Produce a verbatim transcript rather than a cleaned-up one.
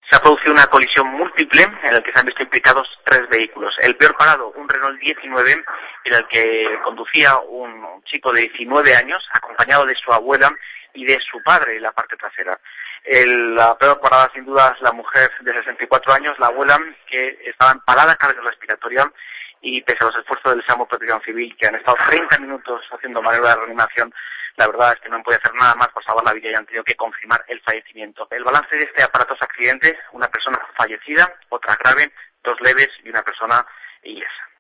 Se ha producido una colisión múltiple en la que se han visto implicados tres vehículos. El peor parado, un Renault diecinueve, en el que conducía un chico de diecinueve años, acompañado de su abuela y de su padre en la parte trasera. El, la peor parada, sin duda, es la mujer de sesenta y cuatro años, la abuela, que estaba empalada cardiorrespiratoria y pese a los esfuerzos del SAMU Protección Civil, que han estado treinta minutos haciendo maniobra de reanimación, la verdad es que no han podido hacer nada más por salvar la vida y han tenido que confirmar el fallecimiento. El balance de este aparatoso accidente: una persona fallecida, otra grave, dos leves y una persona ilesa.